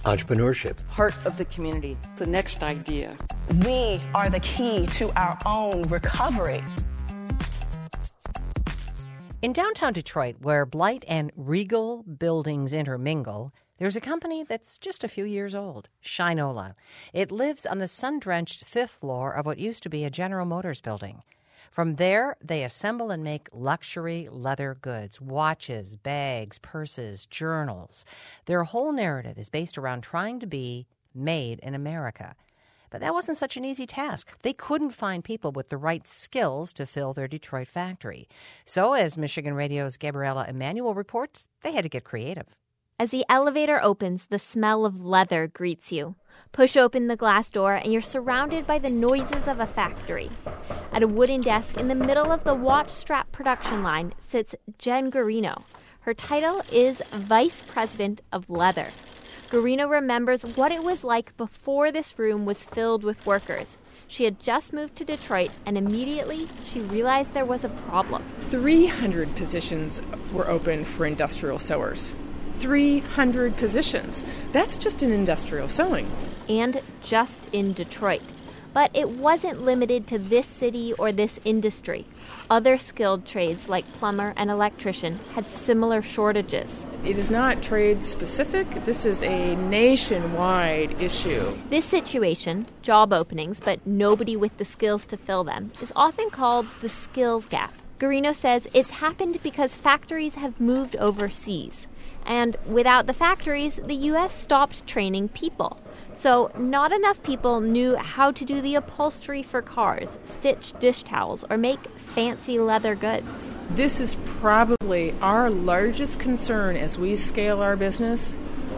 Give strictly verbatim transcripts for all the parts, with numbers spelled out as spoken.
entrepreneurship, heart of the community, the next idea. We are the key to our own recovery. In downtown Detroit, where blight and regal buildings intermingle, there's a company that's just a few years old, Shinola. It lives on the sun-drenched fifth floor of what used to be a General Motors building. From there, they assemble and make luxury leather goods, watches, bags, purses, journals. Their whole narrative is based around trying to be made in America. But that wasn't such an easy task. They couldn't find people with the right skills to fill their Detroit factory. So, as Michigan Radio's Gabriella Emanuel reports, they had to get creative. As the elevator opens, the smell of leather greets you. Push open the glass door and you're surrounded by the noises of a factory. At a wooden desk in the middle of the watch strap production line sits Jen Guarino. Her title is Vice President of Leather. Guarino remembers what it was like before this room was filled with workers. She had just moved to Detroit, and immediately she realized there was a problem. three hundred positions were open for industrial sewers. three hundred positions. That's just in industrial sewing. And just in Detroit. But it wasn't limited to this city or this industry. Other skilled trades like plumber and electrician had similar shortages. It is not trade specific. This is a nationwide issue. This situation, job openings, but nobody with the skills to fill them, is often called the skills gap. Guarino says it's happened because factories have moved overseas. And without the factories, the U S stopped training people. So not enough people knew how to do the upholstery for cars, stitch dish towels, or make fancy leather goods. This is probably our largest concern as we scale our business.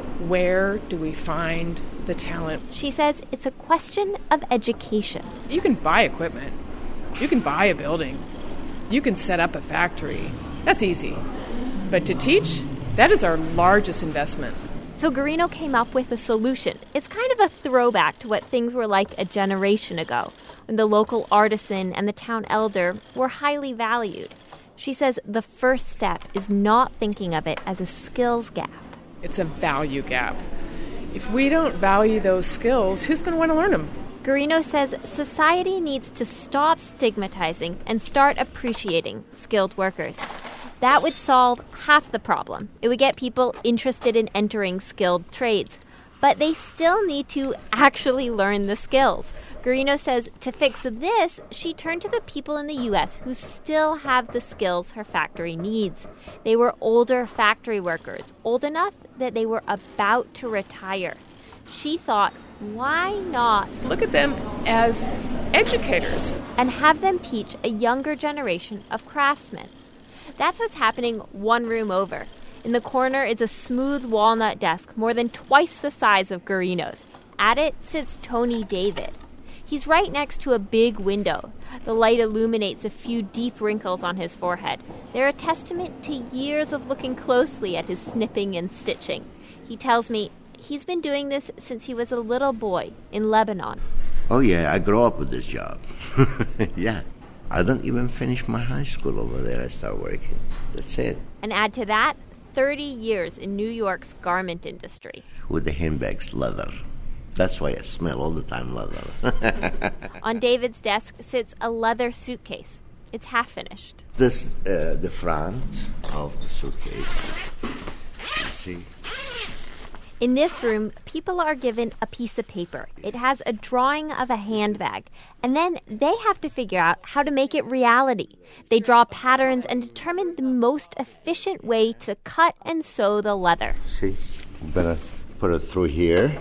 Where do we find the talent? She says it's a question of education. You can buy equipment. You can buy a building. You can set up a factory. That's easy. But to teach, that is our largest investment. So Guarino came up with a solution. It's kind of a throwback to what things were like a generation ago, when the local artisan and the town elder were highly valued. She says the first step is not thinking of it as a skills gap. It's a value gap. If we don't value those skills, who's going to want to learn them? Guarino says society needs to stop stigmatizing and start appreciating skilled workers. That would solve half the problem. It would get people interested in entering skilled trades. But they still need to actually learn the skills. Guarino says to fix this, she turned to the people in the U S who still have the skills her factory needs. They were older factory workers, old enough that they were about to retire. She thought, why not look at them as educators and have them teach a younger generation of craftsmen? That's what's happening one room over. In the corner is a smooth walnut desk more than twice the size of Guarino's. At it sits Tony David. He's right next to a big window. The light illuminates a few deep wrinkles on his forehead. They're a testament to years of looking closely at his snipping and stitching. He tells me he's been doing this since he was a little boy in Lebanon. Oh, yeah, I grew up with this job. Yeah. I don't even finish my high school over there. I start working. That's it. And add to that, thirty years in New York's garment industry. With the handbags, leather. That's why I smell all the time leather. On David's desk sits a leather suitcase. It's half finished. This uh, the front of the suitcase. You see? In this room, people are given a piece of paper. It has a drawing of a handbag. And then they have to figure out how to make it reality. They draw patterns and determine the most efficient way to cut and sew the leather. See? You better put it through here.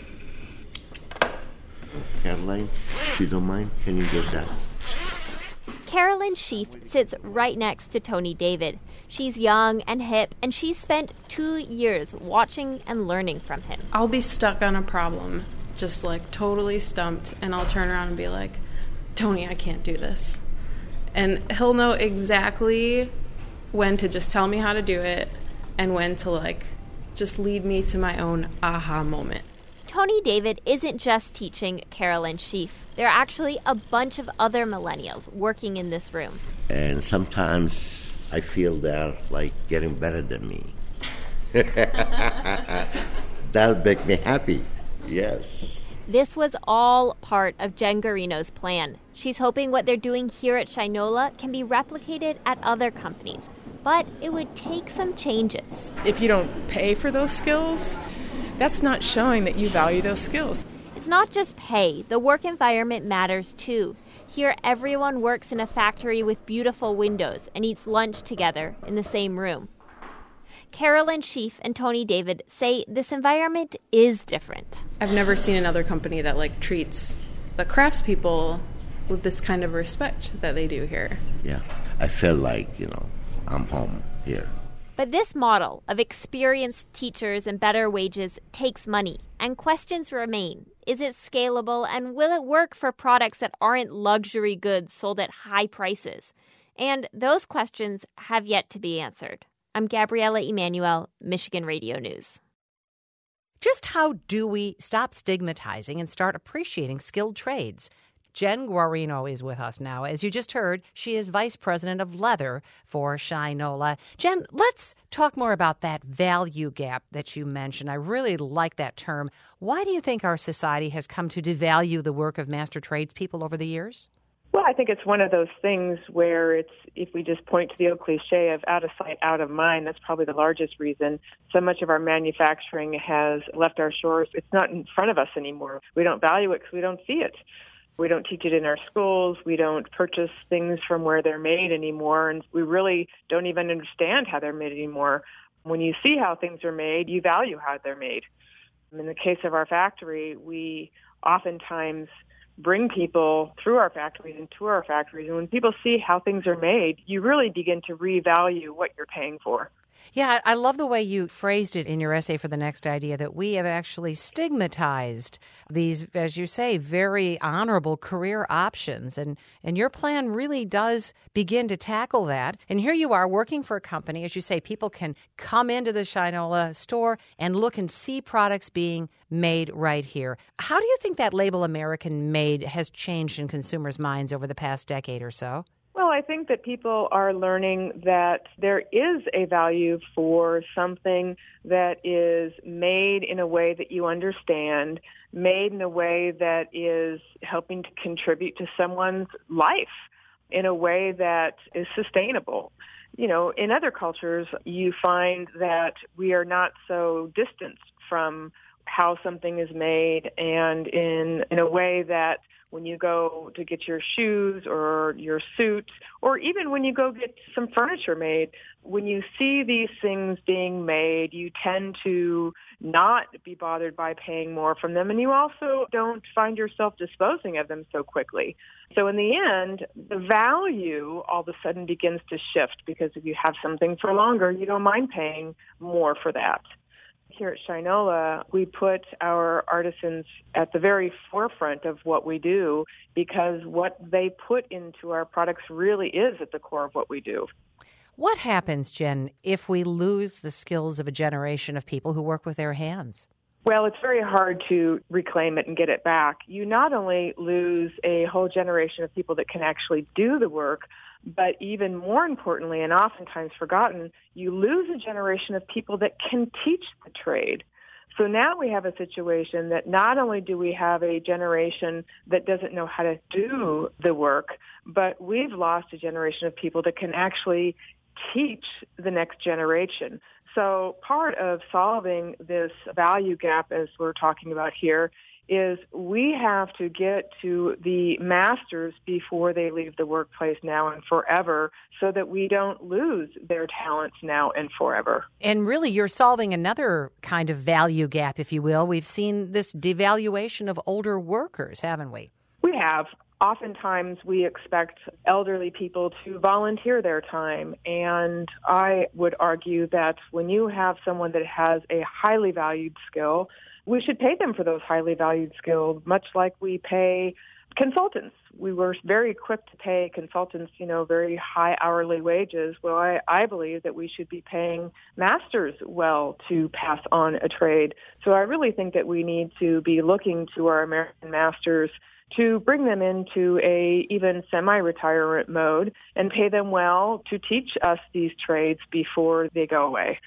Caroline, if you don't mind, can you get that? Carolyn Sheaf sits right next to Tony David. She's young and hip, and she's spent two years watching and learning from him. I'll be stuck on a problem, just like totally stumped, and I'll turn around and be like, Tony, I can't do this. And he'll know exactly when to just tell me how to do it and when to like just lead me to my own aha moment. Tony David isn't just teaching Carolyn Sheaf. There are actually a bunch of other millennials working in this room. And sometimes I feel they're like getting better than me. That'll make me happy. Yes. This was all part of Jen Guarino's plan. She's hoping what they're doing here at Shinola can be replicated at other companies. But it would take some changes. If you don't pay for those skills, that's not showing that you value those skills. It's not just pay. The work environment matters too. Here, everyone works in a factory with beautiful windows and eats lunch together in the same room. Carolyn Sheaf and Tony David say this environment is different. I've never seen another company that like treats the craftspeople with this kind of respect that they do here. Yeah, I feel like, you know, I'm home here. But this model of experienced teachers and better wages takes money, and questions remain. Is it scalable, and will it work for products that aren't luxury goods sold at high prices? And those questions have yet to be answered. I'm Gabriella Emanuel, Michigan Radio News. Just how do we stop stigmatizing and start appreciating skilled trades? Jen Guarino is with us now. As you just heard, she is Vice President of Leather for Shinola. Jen, let's talk more about that value gap that you mentioned. I really like that term. Why do you think our society has come to devalue the work of master tradespeople over the years? Well, I think it's one of those things where it's, if we just point to the old cliche of out of sight, out of mind, that's probably the largest reason. So much of our manufacturing has left our shores. It's not in front of us anymore. We don't value it because we don't see it. We don't teach it in our schools. We don't purchase things from where they're made anymore. And we really don't even understand how they're made anymore. When you see how things are made, you value how they're made. In the case of our factory, we oftentimes bring people through our factories and to our factories. And when people see how things are made, you really begin to revalue what you're paying for. Yeah, I love the way you phrased it in your essay for The Next Idea, that we have actually stigmatized these, as you say, very honorable career options. And, and your plan really does begin to tackle that. And here you are working for a company. As you say, people can come into the Shinola store and look and see products being made right here. How do you think that label American Made has changed in consumers' minds over the past decade or so? Well, I think that people are learning that there is a value for something that is made in a way that you understand, made in a way that is helping to contribute to someone's life in a way that is sustainable. You know, in other cultures, you find that we are not so distanced from how something is made, and in, in a way that when you go to get your shoes or your suit, or even when you go get some furniture made, when you see these things being made, you tend to not be bothered by paying more from them, and you also don't find yourself disposing of them so quickly. So in the end, the value all of a sudden begins to shift, because if you have something for longer, you don't mind paying more for that. Here at Shinola, we put our artisans at the very forefront of what we do, because what they put into our products really is at the core of what we do. What happens, Jen, if we lose the skills of a generation of people who work with their hands? Well, it's very hard to reclaim it and get it back. You not only lose a whole generation of people that can actually do the work, but even more importantly, and oftentimes forgotten, you lose a generation of people that can teach the trade. So now we have a situation that not only do we have a generation that doesn't know how to do the work, but we've lost a generation of people that can actually teach the next generation. So part of solving this value gap, as we're talking about here, is we have to get to the masters before they leave the workplace now and forever, so that we don't lose their talents now and forever. And really, you're solving another kind of value gap, if you will. We've seen this devaluation of older workers, haven't we? We have. Oftentimes, we expect elderly people to volunteer their time, and I would argue that when you have someone that has a highly valued skill, we should pay them for those highly valued skills, much like we pay consultants. We were very quick to pay consultants, you know, very high hourly wages. Well, I, I believe that we should be paying masters well to pass on a trade. So I really think that we need to be looking to our American masters to bring them into a even semi-retirement mode and pay them well to teach us these trades before they go away.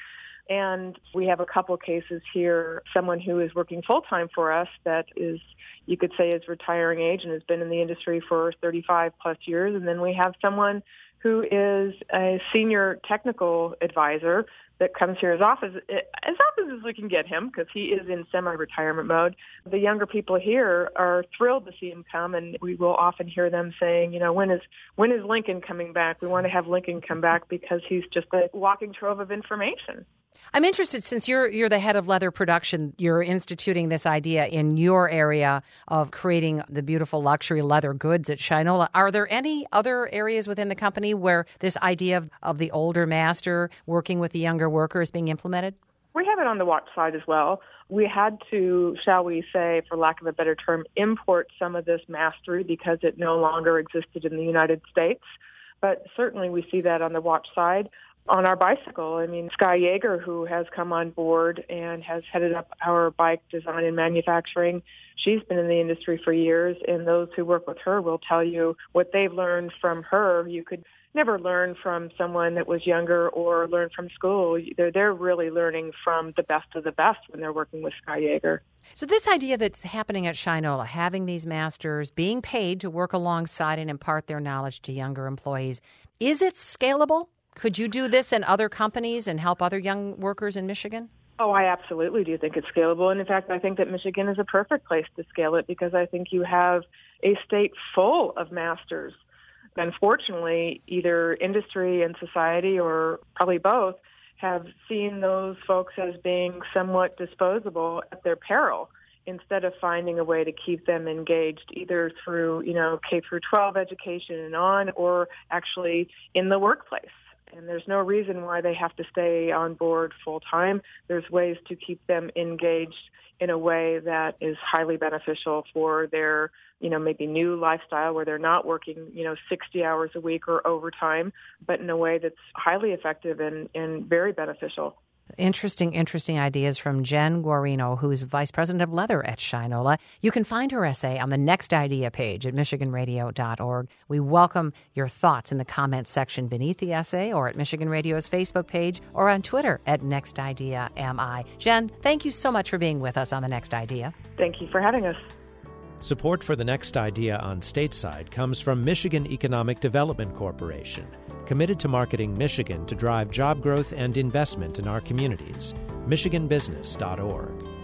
And we have a couple cases here, someone who is working full-time for us that is, you could say, is retiring age and has been in the industry for thirty-five plus years. And then we have someone who is a senior technical advisor that comes here as often as often as we can get him, because he is in semi-retirement mode. The younger people here are thrilled to see him come, and we will often hear them saying, you know, when is when is Lincoln coming back? We want to have Lincoln come back because he's just a walking trove of information. I'm interested, since you're you're the head of leather production, you're instituting this idea in your area of creating the beautiful luxury leather goods at Shinola. Are there any other areas within the company where this idea of, of the older master working with the younger worker is being implemented? We have it on the watch side as well. We had to, shall we say, for lack of a better term, import some of this mastery because it no longer existed in the United States. But certainly we see that on the watch side. On our bicycle, I mean, Sky Yeager, who has come on board and has headed up our bike design and manufacturing, she's been in the industry for years, and those who work with her will tell you what they've learned from her. You could never learn from someone that was younger or learn from school. They're, they're really learning from the best of the best when they're working with Sky Yeager. So this idea that's happening at Shinola, having these masters being paid to work alongside and impart their knowledge to younger employees, is it scalable? Could you do this in other companies and help other young workers in Michigan? Oh, I absolutely do think it's scalable. And in fact, I think that Michigan is a perfect place to scale it because I think you have a state full of masters. Unfortunately, either industry and society, or probably both, have seen those folks as being somewhat disposable at their peril, instead of finding a way to keep them engaged either through, you know, K through twelve education and on, or actually in the workplace. And there's no reason why they have to stay on board full time. There's ways to keep them engaged in a way that is highly beneficial for their, you know, maybe new lifestyle where they're not working, you know, sixty hours a week or overtime, but in a way that's highly effective and, and very beneficial. Interesting, interesting ideas from Jen Guarino, who's Vice President of Leather at Shinola. You can find her essay on the Next Idea page at michigan radio dot org. We welcome your thoughts in the comments section beneath the essay, or at Michigan Radio's Facebook page, or on Twitter at Next Idea M I. Jen, thank you so much for being with us on The Next Idea. Thank you for having us. Support for The Next Idea on Stateside comes from Michigan Economic Development Corporation, committed to marketing Michigan to drive job growth and investment in our communities. michigan business dot org.